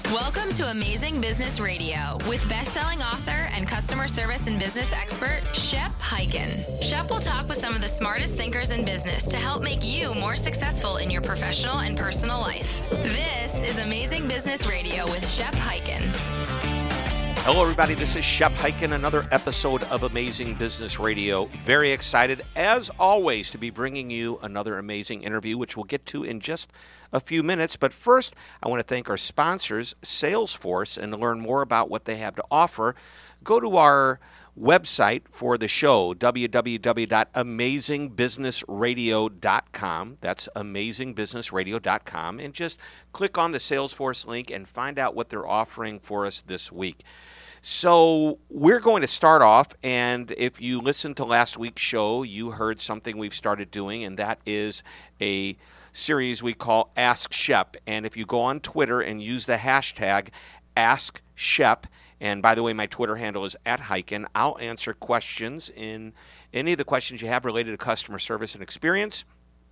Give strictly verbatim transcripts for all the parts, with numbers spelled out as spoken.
Welcome to Amazing Business Radio with best-selling author and customer service and business expert, Shep Hyken. Shep will talk with some of the smartest thinkers in business to help make you more successful in your professional and personal life. This is Amazing Business Radio with Shep Hyken. Hello, everybody. This is Shep Hyken, another episode of Amazing Business Radio. Very excited, as always, to be bringing you another amazing interview, which we'll get to in just a few minutes. But first, I want to thank our sponsors, Salesforce, and to learn more about what they have to offer, go to our website for the show, w w w dot amazing business radio dot com. That's amazing business radio dot com. And just click on the Salesforce link and find out what they're offering for us this week. So we're going to start off, and if you listened to last week's show, you heard something we've started doing, and that is a series we call Ask Shep. And if you go on Twitter and use the hashtag Ask Shep, and by the way, my Twitter handle is at Hyken, I'll answer questions in any of the questions you have related to customer service and experience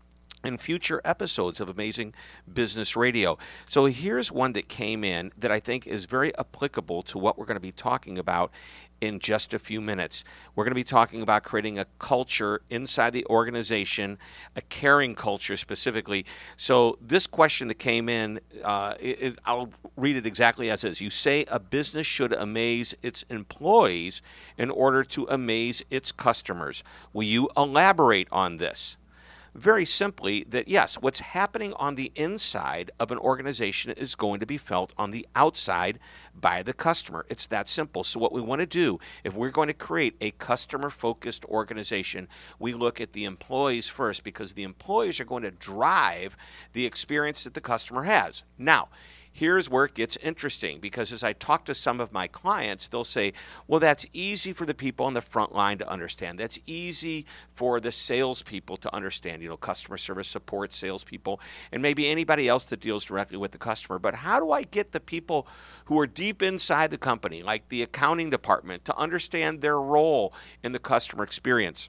in future episodes of Amazing Business Radio. So here's one that came in that I think is very applicable to what we're going to be talking about in just a few minutes. We're going to be talking about creating a culture inside the organization, a caring culture specifically. So this question that came in, uh, it, it, I'll read it exactly as is. You say a business should amaze its employees in order to amaze its customers. Will you elaborate on this? Very simply, that yes, what's happening on the inside of an organization is going to be felt on the outside by the customer. It's that simple. So what we want to do, if we're going to create a customer-focused organization, we look at the employees first, because the employees are going to drive the experience that the customer has. Now, here's where it gets interesting, because as I talk to some of my clients, they'll say, well, that's easy for the people on the front line to understand. That's easy for the salespeople to understand, you know, customer service support salespeople, and maybe anybody else that deals directly with the customer. But how do I get the people who are deep inside the company, like the accounting department, to understand their role in the customer experience?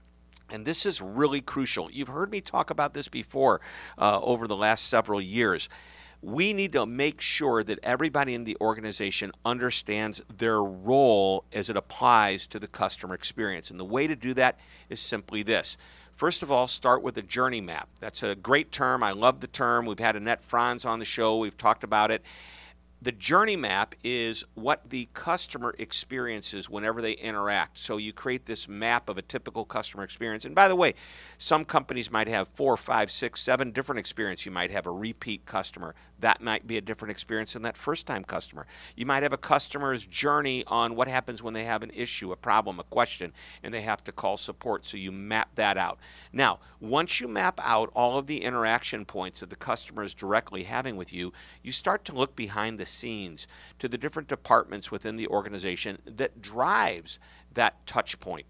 And this is really crucial. You've heard me talk about this before uh, over the last several years. We need to make sure that everybody in the organization understands their role as it applies to the customer experience. And the way to do that is simply this. First of all, start with a journey map. That's a great term. I love the term. We've had Annette Franz on the show. We've talked about it. The journey map is what the customer experiences whenever they interact. So you create this map of a typical customer experience. And by the way, some companies might have four, five, six, seven different experiences. You might have a repeat customer. That might be a different experience than that first-time customer. You might have a customer's journey on what happens when they have an issue, a problem, a question, and they have to call support. So you map that out. Now, once you map out all of the interaction points that the customer is directly having with you, you start to look behind the scenes to the different departments within the organization that drives that touch point.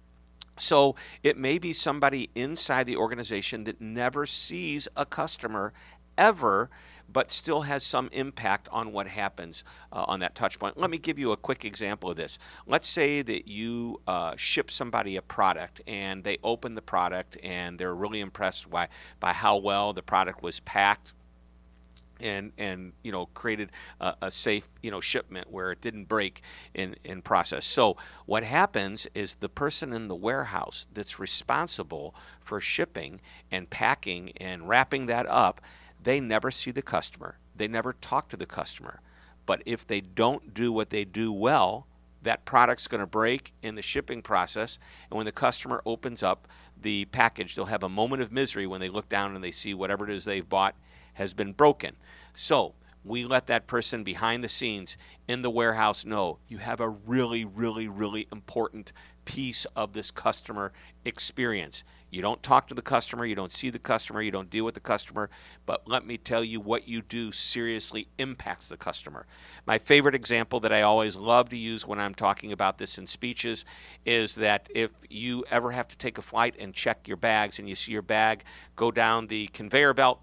So it may be somebody inside the organization that never sees a customer ever, but still has some impact on what happens uh, on that touch point. Let me give you a quick example of this. Let's say that you uh, ship somebody a product, and they open the product and they're really impressed by, by how well the product was packed, and and you know created a, a safe you know shipment where it didn't break in in process. So what happens is the person in the warehouse that's responsible for shipping and packing and wrapping that up, they never see the customer. They never talk to the customer. But if they don't do what they do well, that product's going to break in the shipping process, and when the customer opens up the package, they'll have a moment of misery when they look down and they see whatever it is they've bought has been broken. So we let that person behind the scenes in the warehouse know you have a really, really, really important piece of this customer experience. You don't talk to the customer, you don't see the customer, you don't deal with the customer, but let me tell you, what you do seriously impacts the customer. My favorite example that I always love to use when I'm talking about this in speeches is that if you ever have to take a flight and check your bags, and you see your bag go down the conveyor belt,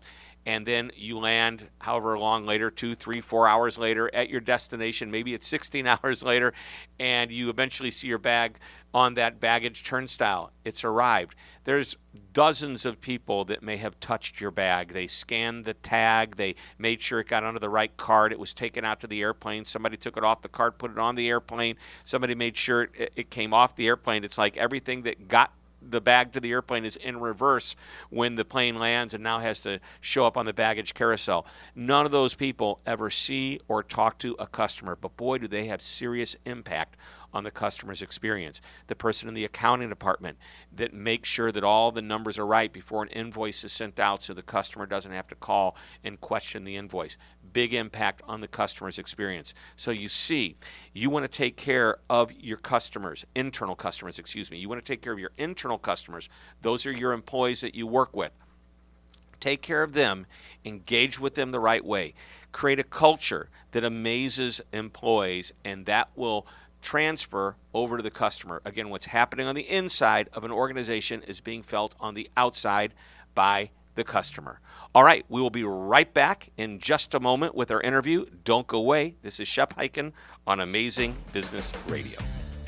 and then you land however long later, two, three, four hours later at your destination. Maybe it's sixteen hours later, and you eventually see your bag on that baggage turnstile. It's arrived. There's dozens of people that may have touched your bag. They scanned the tag. They made sure it got onto the right cart. It was taken out to the airplane. Somebody took it off the cart, put it on the airplane. Somebody made sure it, it came off the airplane. It's like everything that got the bag to the airplane is in reverse when the plane lands and now has to show up on the baggage carousel. None of those people ever see or talk to a customer, but boy, do they have serious impact on the customer's experience. The person in the accounting department that makes sure that all the numbers are right before an invoice is sent out so the customer doesn't have to call and question the invoice. Big impact on the customer's experience. So you see, you want to take care of your customers, internal customers, excuse me. You want to take care of your internal customers. Those are your employees that you work with. Take care of them, engage with them the right way. Create a culture that amazes employees, and that will transfer over to the customer. Again, what's happening on the inside of an organization is being felt on the outside by the customer. All right, we will be right back in just a moment with our interview. Don't go away. This is Shep Hyken on Amazing Business Radio.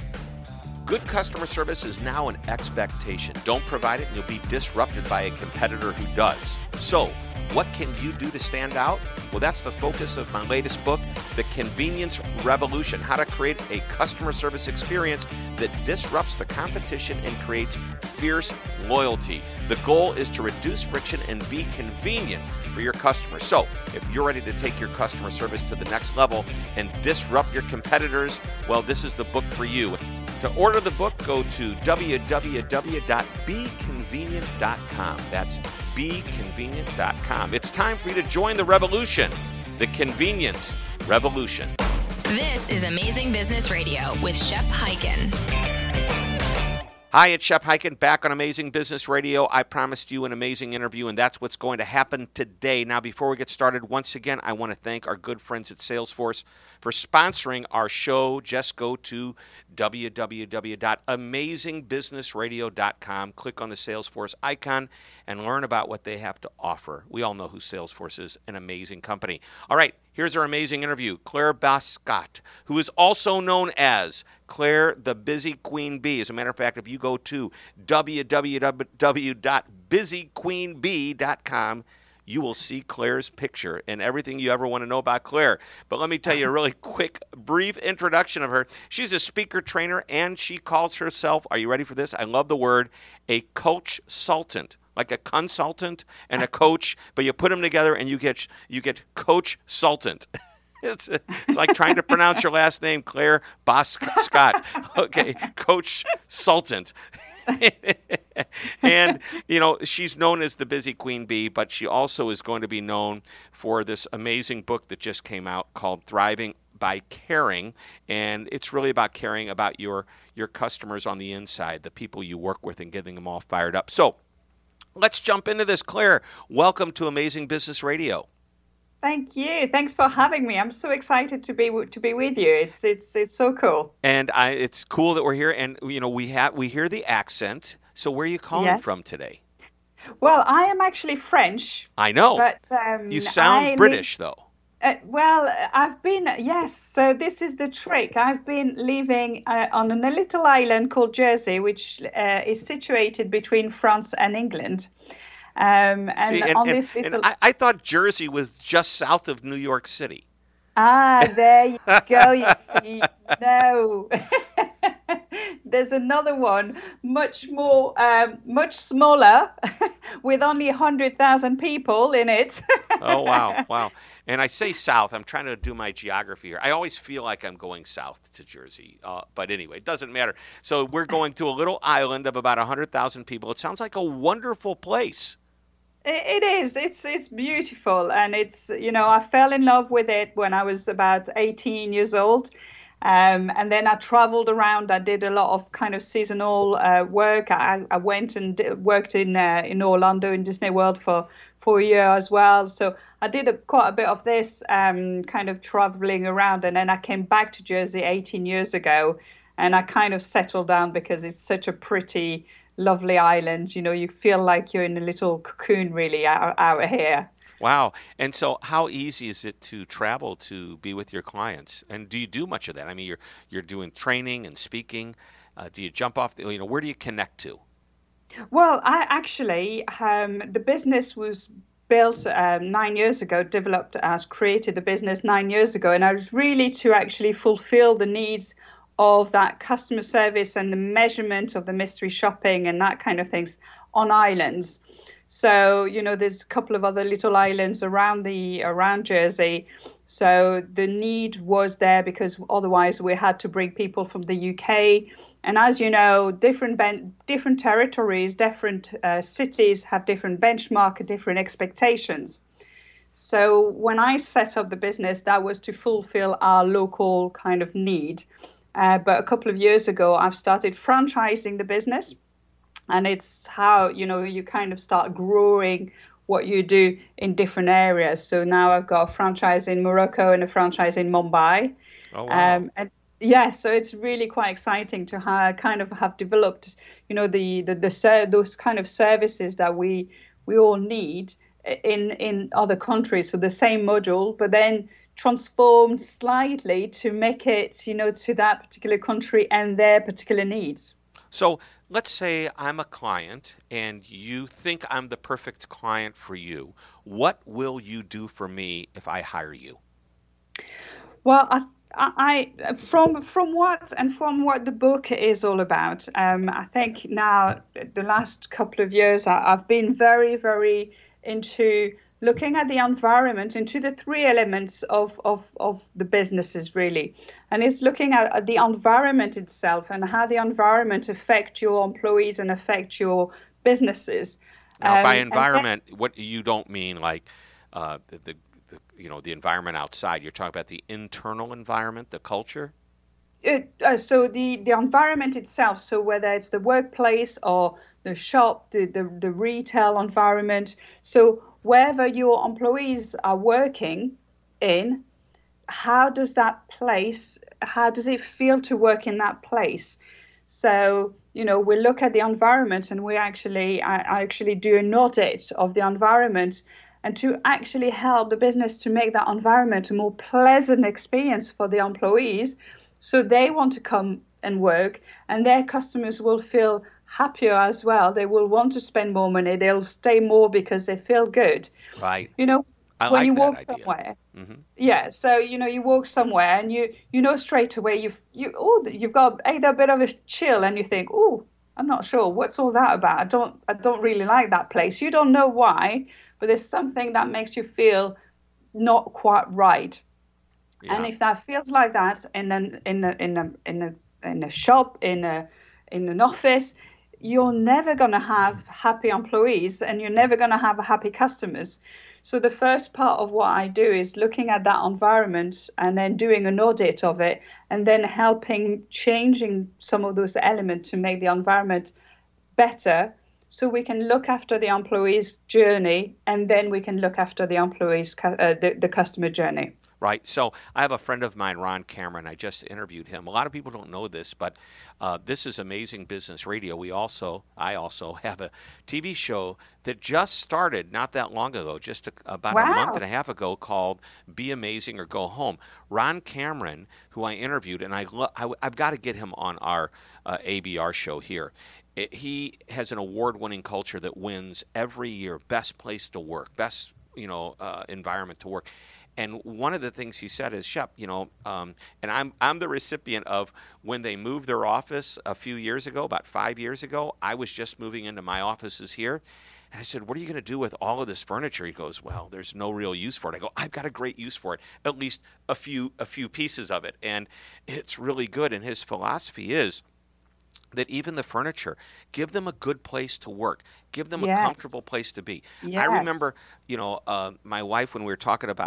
Good customer service is now an expectation. Don't provide it and you'll be disrupted by a competitor who does. So, what can you do to stand out? Well, that's the focus of my latest book, The Convenience Revolution, How to Create a Customer Service Experience that Disrupts the Competition and Creates Fierce Loyalty. The goal is to reduce friction and be convenient for your customers. So, if you're ready to take your customer service to the next level and disrupt your competitors, well, this is the book for you. To order the book, go to w w w dot be convenient dot com. That's be convenient dot com. It's time for you to join the revolution, the convenience revolution. This is Amazing Business Radio with Shep Hyken. Hi, it's Shep Hyken back on Amazing Business Radio. I promised you an amazing interview, and that's what's going to happen today. Now, before we get started, once again, I want to thank our good friends at Salesforce for sponsoring our show. Just go to w w w dot amazing business radio dot com, click on the Salesforce icon, and learn about what they have to offer. We all know who Salesforce is, an amazing company. All right, here's our amazing interview. Claire Boscott, who is also known as Claire the Busy Queen Bee. As a matter of fact, if you go to w w w dot busy queen bee dot com, you will see Claire's picture and everything you ever want to know about Claire. But let me tell you a really quick, brief introduction of her. She's a speaker trainer, and she calls herself, are you ready for this? I love the word, a coach-sultant. Like a consultant and a coach, but you put them together and you get you get coach-sultant. It's it's like trying to pronounce your last name, Claire Boscott. Okay, Coach Sultant. And, you know, she's known as the Busy Queen Bee, but she also is going to be known for this amazing book that just came out called Thriving by Caring. And it's really about caring about your, your customers on the inside, the people you work with, and getting them all fired up. So let's jump into this. Claire, welcome to Amazing Business Radio. Thank you. Thanks for having me. I'm so excited to be to be with you. It's it's it's so cool. And I, it's cool that we're here. And you know, we have we hear the accent. So where are you calling yes. from today? Well, I am actually French. I know. But um, you sound I British, live, though. Uh, well, I've been yes. So this is the trick. I've been living uh, on a little island called Jersey, which uh, is situated between France and England. Um, and, See, and, on and, this little... and I, I thought Jersey was just south of New York City. Ah, there you go. You see, no. There's another one, much more, um, much smaller, with only one hundred thousand people in it. Oh, wow, wow. And I say south, I'm trying to do my geography here. I always feel like I'm going south to Jersey. Uh, but anyway, it doesn't matter. So we're going to a little island of about one hundred thousand people. It sounds like a wonderful place. It is. It's it's beautiful. And it's, you know, I fell in love with it when I was about eighteen years old. Um, and then I traveled around. I did a lot of kind of seasonal uh, work. I, I went and did, worked in uh, in Orlando in Disney World for, for a year as well. So I did a, quite a bit of this um, kind of traveling around. And then I came back to Jersey eighteen years ago. And I kind of settled down because it's such a pretty, lovely island. You know, you feel like you're in a little cocoon really out, out here. Wow. And so how easy is it to travel to be with your clients? And do you do much of that? I mean, you're you're doing training and speaking. Uh, do you jump off the, you know, where do you connect to? Well, I actually, um, the business was built um, nine years ago, developed as created the business nine years ago. And I was really to actually fulfill the needs of that customer service and the measurement of the mystery shopping and that kind of things on islands. So, you know, there's a couple of other little islands around the around Jersey. So the need was there because otherwise we had to bring people from the U K. And as you know, different ben- different territories, different uh, cities have different benchmark, different expectations. So when I set up the business, that was to fulfill our local kind of need. Uh, but a couple of years ago, I've started franchising the business. And it's how, you know, you kind of start growing what you do in different areas. So now I've got a franchise in Morocco and a franchise in Mumbai. Oh, wow. Um, and yeah, so it's really quite exciting to have, kind of have developed, you know, the the, the ser- those kind of services that we we all need in in other countries. So the same module, but then transformed slightly to make it, you know, to that particular country and their particular needs. So let's say I'm a client and you think I'm the perfect client for you. What will you do for me if I hire you? Well, I, I from from what and from what the book is all about, um, I think now the last couple of years I, I've been very, very into looking at the environment, into the three elements of, of, of the businesses, really. And it's looking at, at the environment itself and how the environment affects your employees and affect your businesses. Now, um, by environment, then, what you don't mean like uh, the, the, the you know the environment outside. You're talking about the internal environment, the culture. It, uh, so the, the environment itself, so whether it's the workplace or the shop, the, the, the retail environment, so wherever your employees are working in, how does that place, how does it feel to work in that place? So, you know, we look at the environment and we actually, I, I actually do an audit of the environment and to actually help the business to make that environment a more pleasant experience for the employees. So they want to come and work and their customers will feel happier as well. They will want to spend more money. They'll stay more because they feel good. Right. You know, I when like you that walk idea. somewhere. Mm-hmm. Yeah. So, you know, you walk somewhere and you, you know, straight away you've, you, oh, you've got either a bit of a chill and you think, oh, I'm not sure. What's all that about? I don't, I don't really like that place. You don't know why, but there's something that makes you feel not quite right. Yeah. And if that feels like that in an, in a, in a, in a, in a shop, in a, in an office, you're never going to have happy employees and you're never going to have happy customers. So the first part of what I do is looking at that environment and then doing an audit of it and then helping changing some of those elements to make the environment better so we can look after the employee's journey and then we can look after the employee's uh, the, the customer journey. Right. So I have a friend of mine, Ron Cameron. I just interviewed him. A lot of people don't know this, but uh, this is Amazing Business Radio. We also, I also have a T V show that just started not that long ago, just a, about Wow. a month and a half ago, called Be Amazing or Go Home. Ron Cameron, who I interviewed, and I, lo- I I've got to get him on our uh, A B R show here. It, he has an award-winning culture that wins every year. Best place to work, best you know uh, environment to work. And one of the things he said is, Shep, you know, um, and I'm I'm the recipient of when they moved their office a few years ago, about five years ago. I was just moving into my offices here. And I said, what are you going to do with all of this furniture? He goes, well, there's no real use for it. I go, I've got a great use for it, at least a few a few pieces of it. And it's really good. And his philosophy is that even the furniture, give them a good place to work. Give them Yes. a comfortable place to be. Yes. I remember, you know, uh, my wife, when we were talking about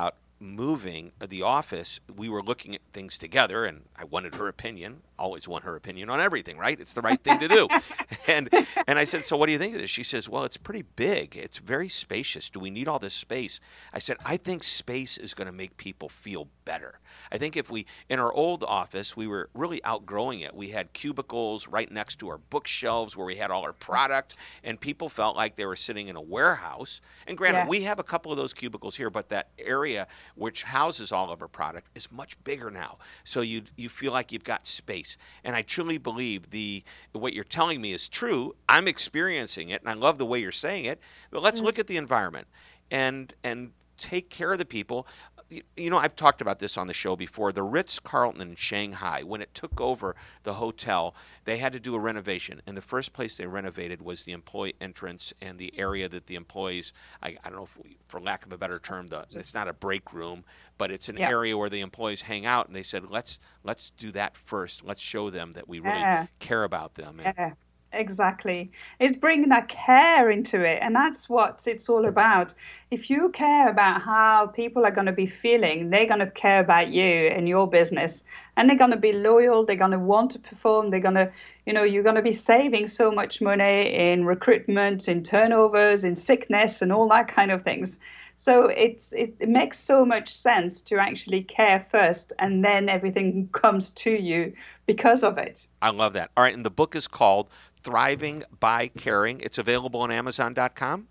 moving the office, we were looking at things together, and I wanted her opinion. Always want her opinion on everything, right? It's the right thing to do. and and I said, so what do you think of this? She says, well, it's pretty big. It's very spacious. Do we need all this space? I said, I think space is going to make people feel better. I think if we, in our old office, we were really outgrowing it. We had cubicles right next to our bookshelves where we had all our product, and people felt like they were sitting in a warehouse. And granted, Yes. we have a couple of those cubicles here, but that area which houses all of our product is much bigger now. So you you feel like you've got space. And I truly believe the what you're telling me is true. I'm experiencing it, and I love the way you're saying it. But let's mm. look at the environment and and take care of the people. You know, I've talked about this on the show before. The Ritz-Carlton in Shanghai, when it took over the hotel, they had to do a renovation. And the first place they renovated was the employee entrance and the area that the employees, I, I don't know if we, for lack of a better term, the, it's not a break room, but it's an yeah. area where the employees hang out. And they said, let's let's do that first. Let's show them that we really yeah. care about them. And, yeah. Exactly. It's bringing that care into it. And that's what it's all about. If you care about how people are going to be feeling, they're going to care about you and your business. And they're going to be loyal. They're going to want to perform. They're going to, you know, you're going to be saving so much money in recruitment, in turnovers, in sickness, and all that kind of things. So it's it, it makes so much sense to actually care first, and then everything comes to you because of it. I love that. All right, and the book is called Thriving by Caring. It's available on Amazon dot com?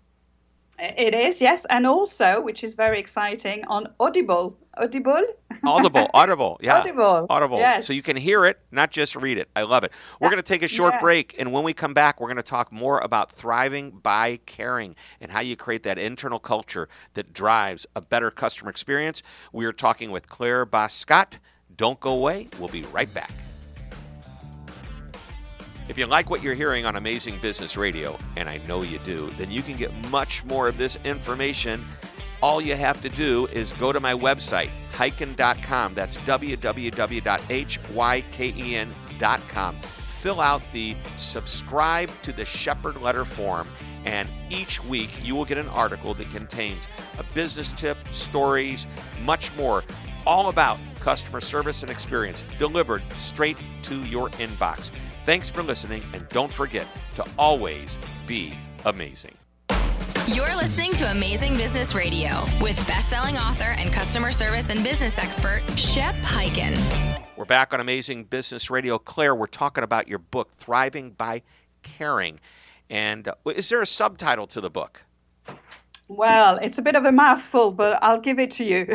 It is, yes. And also, which is very exciting, on Audible. Audible? Audible, Audible, yeah. Audible. Audible. Yes. So you can hear it, not just read it. I love it. We're going to take a short yeah. break, and when we come back, we're going to talk more about thriving by caring and how you create that internal culture that drives a better customer experience. We are talking with Claire Boscott. Don't go away. We'll be right back. If you like what you're hearing on Amazing Business Radio, and I know you do, then you can get much more of this information. All you have to do is go to my website, hyken dot com. That's w w w dot hyken dot com. Fill out the subscribe to the Shepherd Letter form, and each week you will get an article that contains a business tip, stories, much more, all about customer service and experience delivered straight to your inbox. Thanks for listening, and don't forget to always be amazing. You're listening to Amazing Business Radio with best-selling author and customer service and business expert, Shep Hyken. We're back on Amazing Business Radio. Claire, we're talking about your book, Thriving by Caring. And uh, is there a subtitle to the book? Well, it's a bit of a mouthful, but I'll give it to you.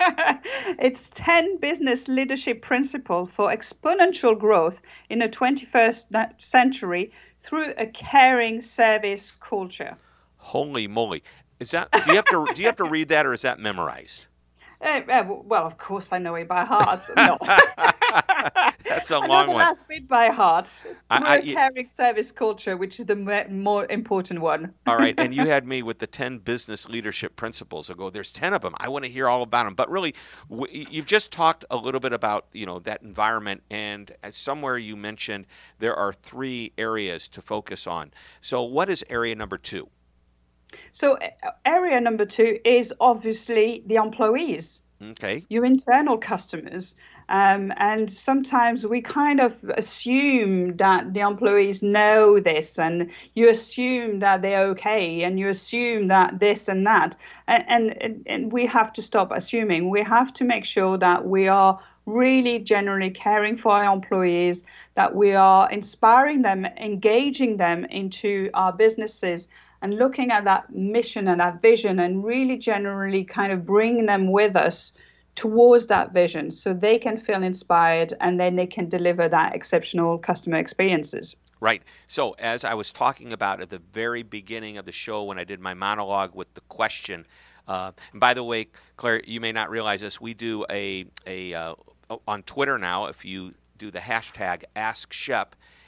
It's ten business leadership principles for exponential growth in the twenty-first century through a caring service culture. Holy moly. Is that do you have to do you have to read that, or is that memorized? Uh, uh, well, of course I know it by heart. No. That's a I long know the one. last bit by heart. I, I, Through a caring service culture, which is the more important one. All right, and you had me with the ten business leadership principles. I go, there's ten of them. I want to hear all about them. But really, w- you've just talked a little bit about, you know, that environment, and somewhere you mentioned there are three areas to focus on. So what is area number two? So area number two is obviously the employees. Okay. Your internal customers. Um, and sometimes we kind of assume that the employees know this, and you assume that they're okay, and you assume that this and that. And, and, and we have to stop assuming. We have to make sure that we are really generally caring for our employees, that we are inspiring them, engaging them into our businesses, and looking at that mission and that vision, and really generally kind of bringing them with us towards that vision so they can feel inspired, and then they can deliver that exceptional customer experiences. Right. So as I was talking about at the very beginning of the show when I did my monologue with the question, uh, and by the way, Claire, you may not realize this, we do a, a uh, on Twitter now, if you do the hashtag Ask Shep,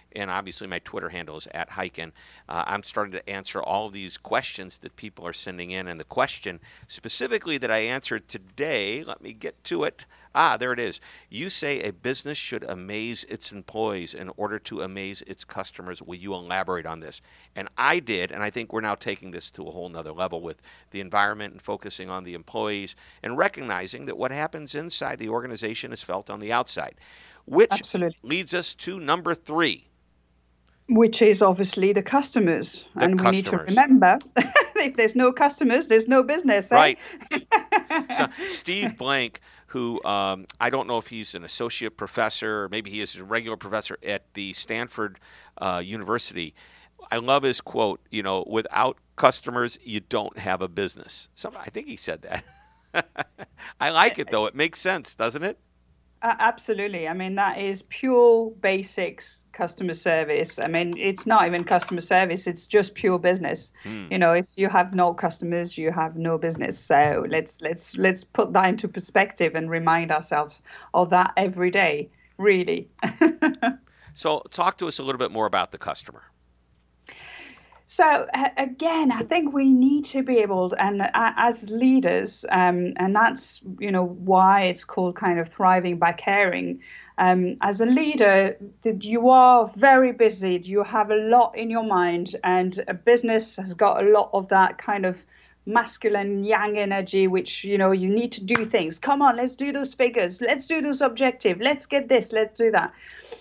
and obviously my Twitter handle is at Hyken. Uh, I'm starting to answer all of these questions that people are sending in, and the question specifically that I answered today, let me get to it. Ah, there it is. You say a business should amaze its employees in order to amaze its customers. Will you elaborate on this? And I did, and I think we're now taking this to a whole nother level with the environment and focusing on the employees and recognizing that what happens inside the organization is felt on the outside, which Absolutely. leads us to number three. Which is obviously the customers. The and customers. We need to remember, if there's no customers, there's no business. Eh? Right. So Steve Blank, who um, I don't know if he's an associate professor or maybe he is a regular professor at the Stanford uh, University. I love his quote, you know, without customers, you don't have a business. So I think he said that. I like it, though. It makes sense, doesn't it? Uh, absolutely. I mean, that is pure basics customer service. I mean, it's not even customer service. It's just pure business. Mm. You know, if you have no customers, you have no business. So let's let's let's put that into perspective and remind ourselves of that every day, really. So talk to us a little bit more about the customer. So again, I think we need to be able, and uh, as leaders, um, and that's, you know, why it's called kind of thriving by caring. Um, as a leader, you are very busy. You have a lot in your mind, and a business has got a lot of that kind of masculine yang energy, which, you know, you need to do things. Come on, let's do those figures. Let's do those objectives. Let's get this. Let's do that.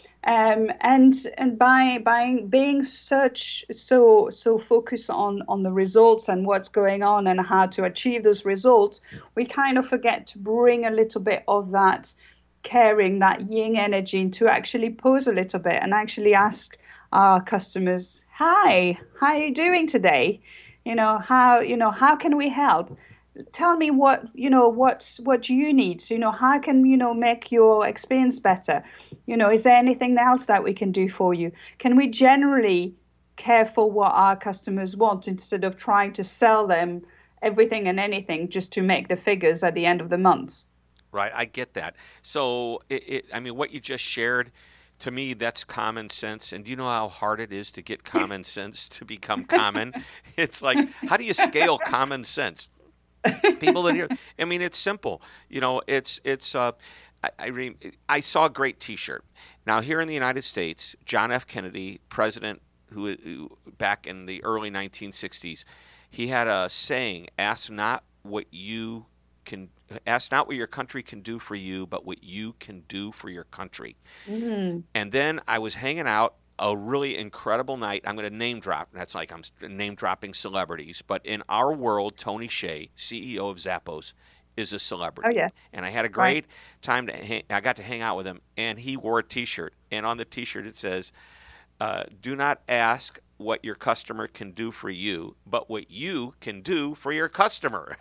Um, and and by by being such so so focused on on the results and what's going on and how to achieve those results, we kind of forget to bring a little bit of that caring, that yin energy, to actually pause a little bit and actually ask our customers, "Hi, how are you doing today? You know, how you know how can we help? Tell me what, you know, what, what you need, you know, how can, you know, make your experience better? You know, is there anything else that we can do for you? Can we generally care for what our customers want instead of trying to sell them everything and anything just to make the figures at the end of the month?" Right. I get that. So, it, it, I mean, what you just shared, to me, that's common sense. And do you know how hard it is to get common sense to become common? It's like, how do you scale common sense? People that hear, I mean, it's simple. You know, it's, it's, uh, I, I, re, I saw a great T-shirt. Now, here in the United States, John F. Kennedy, president, who, who back in the early nineteen sixties, he had a saying, ask not what you can, ask not what your country can do for you, but what you can do for your country. Mm-hmm. And then I was hanging out a really incredible night. I'm going to name drop. That's like I'm name dropping celebrities. But in our world, Tony Hsieh, C E O of Zappos, is a celebrity. Oh, yes. And I had a great right. time to hang, I got to hang out with him. And he wore a T-shirt. And on the T-shirt it says, uh, do not ask what your customer can do for you, but what you can do for your customer.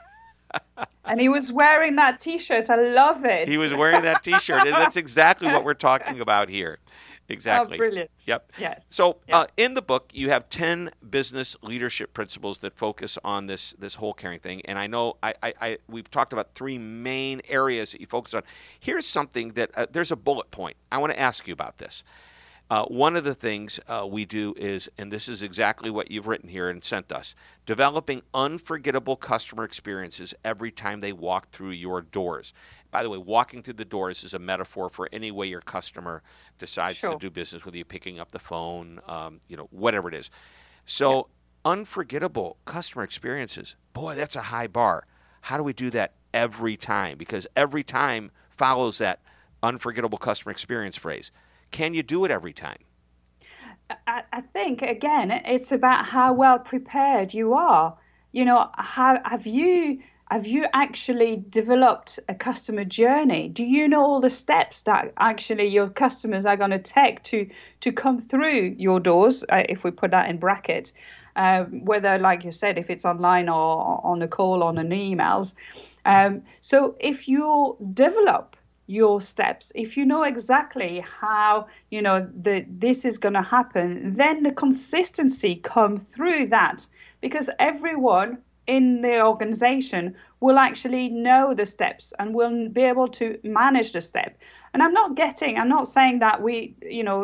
And he was wearing that T-shirt. I love it. He was wearing that T-shirt. And that's exactly what we're talking about here. Exactly. Oh, brilliant. Yep. Yes. So yep. Uh, in the book, you have ten business leadership principles that focus on this this whole caring thing. And I know I, I, I we've talked about three main areas that you focus on. Here's something that uh, there's a bullet point. I want to ask you about this. Uh, one of the things uh, we do is, and this is exactly what you've written here and sent us, developing unforgettable customer experiences every time they walk through your doors. By the way, walking through the doors is a metaphor for any way your customer decides sure. to do business with you, picking up the phone, um, you know, whatever it is. So yep. unforgettable customer experiences, boy, that's a high bar. How do we do that every time? Because every time follows that unforgettable customer experience phrase. Can you do it every time? I, I think, again, it's about how well prepared you are. You know, how, have you... Have you actually developed a customer journey? Do you know all the steps that actually your customers are going to take to to come through your doors, uh, if we put that in bracket, uh, whether, like you said, if it's online or on a call, on an emails. Um, so if you develop your steps, if you know exactly how, you know, the, this is going to happen, then the consistency come through that, because everyone in the organization will actually know the steps and will be able to manage the step. And I'm not getting, I'm not saying that we, you know,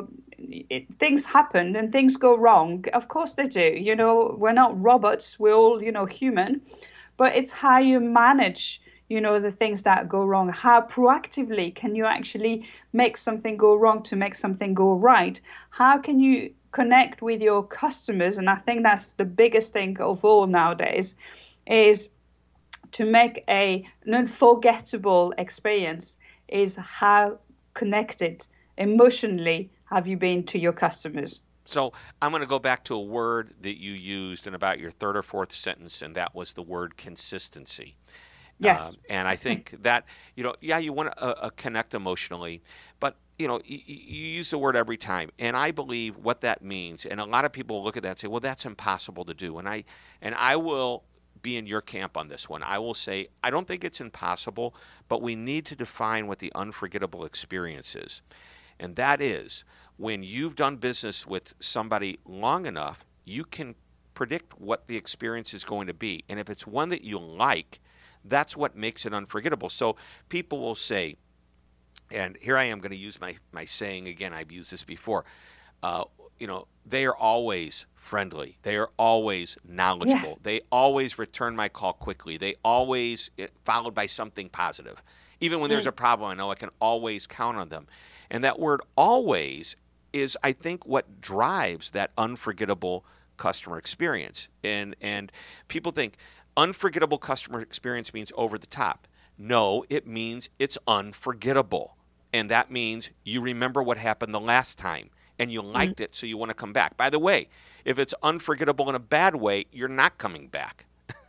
it, things happen and things go wrong. Of course they do. You know, we're not robots. We're all, you know, human. But it's how you manage, you know, the things that go wrong. How proactively can you actually make something go wrong to make something go right? How can you connect with your customers? And I think that's the biggest thing of all nowadays, is to make a, an unforgettable experience, is how connected emotionally have you been to your customers. So I'm going to go back to a word that you used in about your third or fourth sentence, and that was the word consistency. Yes. Um, and I think that, you know, yeah, you want to uh, uh, connect emotionally, but, you know, you, you use the word every time. And I believe what that means, and a lot of people look at that and say, well, that's impossible to do. And I, and I will be in your camp on this one. I will say, I don't think it's impossible, but we need to define what the unforgettable experience is. And that is, when you've done business with somebody long enough, you can predict what the experience is going to be. And if it's one that you like, that's what makes it unforgettable. So people will say, and here I am going to use my, my saying again, I've used this before, uh, you know, they are always friendly. They are always knowledgeable. Yes. They always return my call quickly. They always, followed by something positive. Even when there's a problem, I know I can always count on them. And that word always is, I think, what drives that unforgettable customer experience. And and people think unforgettable customer experience means over the top. No, it means it's unforgettable. And that means you remember what happened the last time and you liked mm-hmm. it, so you want to come back. By the way, if it's unforgettable in a bad way, you're not coming back.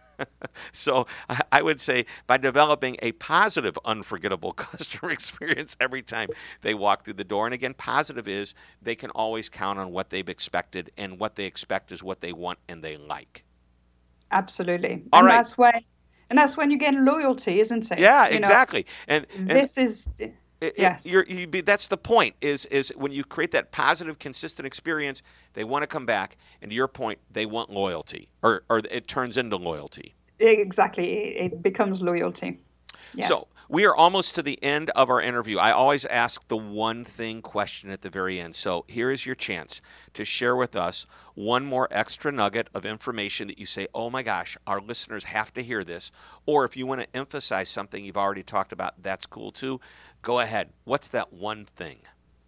So I would say by developing a positive, unforgettable customer experience every time they walk through the door. And again, positive is they can always count on what they've expected, and what they expect is what they want and they like. Absolutely. All and right. That's when, and that's when you get loyalty, isn't it? Yeah, you exactly. Know, and, and this is... It, yes. It, you're, you be, that's the point, is is when you create that positive, consistent experience, they want to come back. And to your point, they want loyalty, or, or it turns into loyalty. Exactly. It becomes loyalty. Yes. So we are almost to the end of our interview. I always ask the one thing question at the very end. So here is your chance to share with us one more extra nugget of information that you say, oh my gosh, our listeners have to hear this. Or if you want to emphasize something you've already talked about, that's cool too. Go ahead. What's that one thing?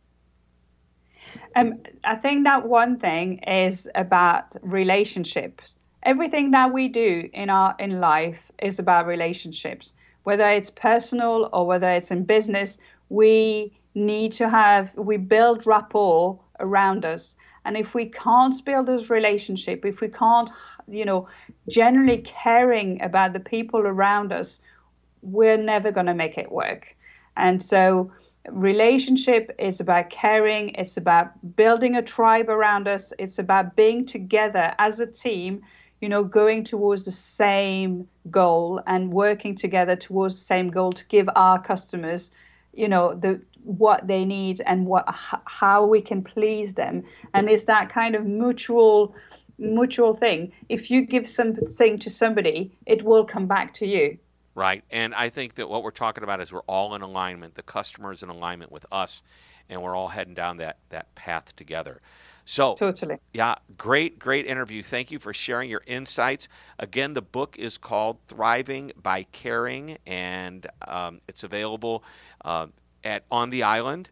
Um, I think that one thing is about relationships. Everything that we do in our in life is about relationships. Whether it's personal or whether it's in business, we need to have, we build rapport around us. And if we can't build this relationship, if we can't, you know, generally caring about the people around us, we're never going to make it work. And so relationship is about caring. It's about building a tribe around us. It's about being together as a team, you know, going towards the same goal and working together towards the same goal to give our customers, you know, the what they need and what how we can please them. And it's that kind of mutual mutual thing. If you give something to somebody, it will come back to you. Right. And I think that what we're talking about is we're all in alignment. The customer is in alignment with us, and we're all heading down that, that path together. So, totally. Yeah, great, great interview. Thank you for sharing your insights. Again, the book is called Thriving by Caring, and um, it's available uh, at On the Island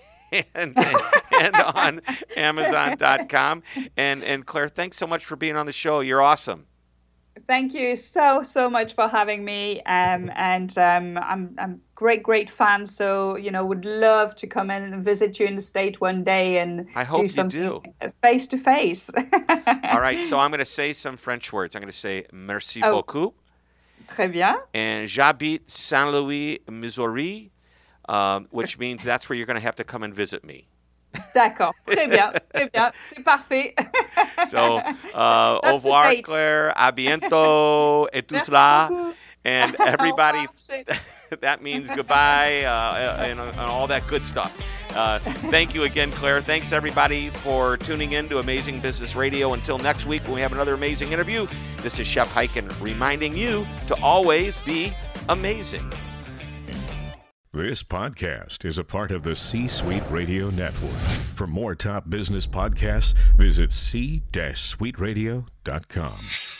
and, and on Amazon dot com. And, and Claire, thanks so much for being on the show. You're awesome. Thank you so, so much for having me. Um, and um, I'm I'm great, great fan. So, you know, would love to come in and visit you in the State one day and I hope do something you do. face to face. All right. So I'm going to say some French words. I'm going to say merci oh, beaucoup. Très bien. And j'habite Saint Louis, Missouri, um, which means that's where you're going to have to come and visit me. D'accord. Très bien. Très bien. C'est parfait. So, uh, au revoir, Claire. À bientôt. Et tout cela. And everybody, that means goodbye uh, and, and all that good stuff. Uh, thank you again, Claire. Thanks, everybody, for tuning in to Amazing Business Radio. Until next week, when we have another amazing interview, this is Shep Hyken reminding you to always be amazing. This podcast is a part of the C-Suite Radio Network. For more top business podcasts, visit c suite radio dot com.